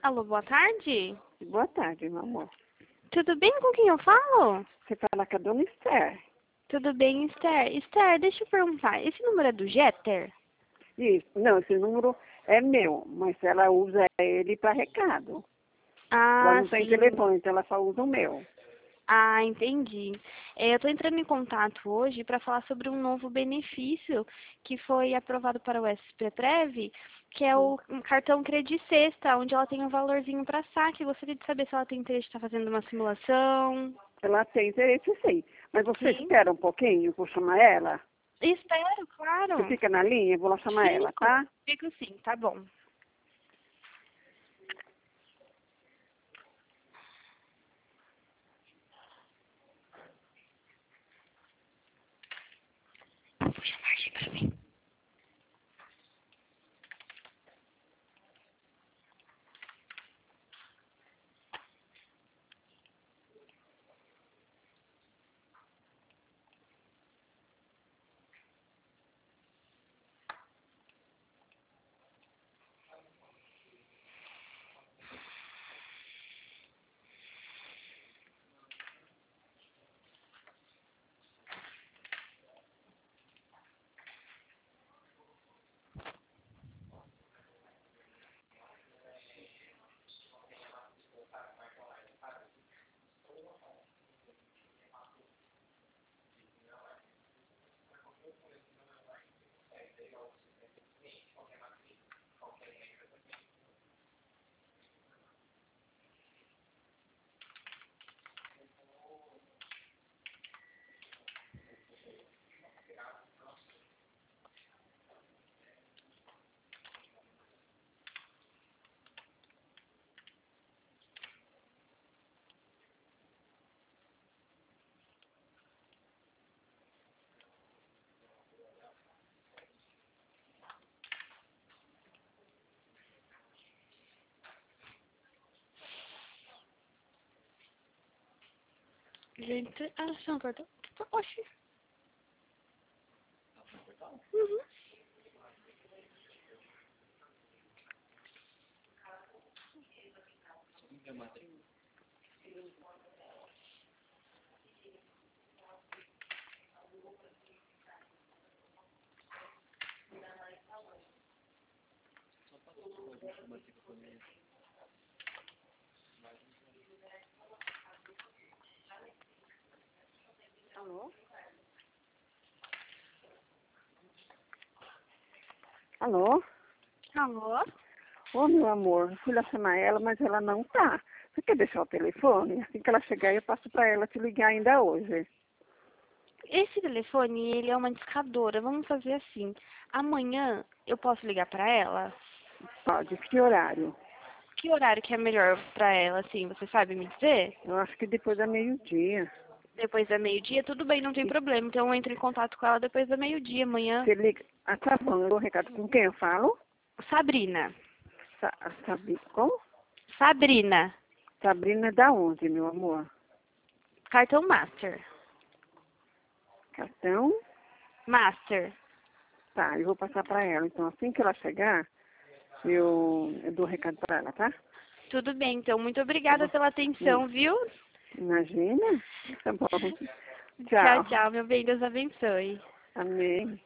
Alô, boa tarde. Boa tarde, meu amor. Tudo bem? Com quem eu falo? Você fala com a dona Esther? Tudo bem, Esther? Esther, deixa eu perguntar. Esse número é do Jeter? Isso. Não, esse número é meu, mas ela usa ele para recado. Ela Ah, não tem sim. telefone, então ela só usa o meu. Ah, entendi. Eu estou entrando em contato hoje para falar sobre um novo benefício que foi aprovado para o SPTrev, que é o cartão Credit Sexta, onde ela tem um valorzinho para saque. Eu gostaria de saber se ela tem interesse de estar fazendo uma simulação. Ela tem interesse sim. Mas você Sim. espera um pouquinho, eu vou chamar ela. Espero, Você claro. fica na linha, eu vou lá chamar ela, Fico. tá? Fico sim, tá bom. Puxa a margem para mim. Gente, você não cortou? Oxi. Uhum. Alô? Alô? Alô? Ô, meu amor, eu fui lá chamar ela, mas ela não tá. Você quer deixar o telefone? Assim que ela chegar, eu passo para ela te ligar ainda hoje. Esse telefone, ele é uma discadora. Vamos fazer assim. Amanhã eu posso ligar pra ela? Pode, que horário? Que horário que é melhor pra ela, assim? Você sabe me dizer? Eu acho que depois da meio-dia. Depois da meio-dia? Tudo bem, não tem problema. Então eu entro em contato com ela depois da meio-dia, amanhã. Você liga. Ah, tá bom, eu dou um recado. Com quem eu falo? Sabrina. Como? Sabrina. Sabrina da onde, meu amor? Cartão Master. Cartão? Master. Tá, eu vou passar para ela. Então, assim que ela chegar, eu dou um recado para ela, tá? Tudo bem, então. Muito Tá obrigada bom. pela atenção, viu? Imagina? Tá bom. Tchau, Tchau. tchau, meu bem. Deus abençoe. Amém.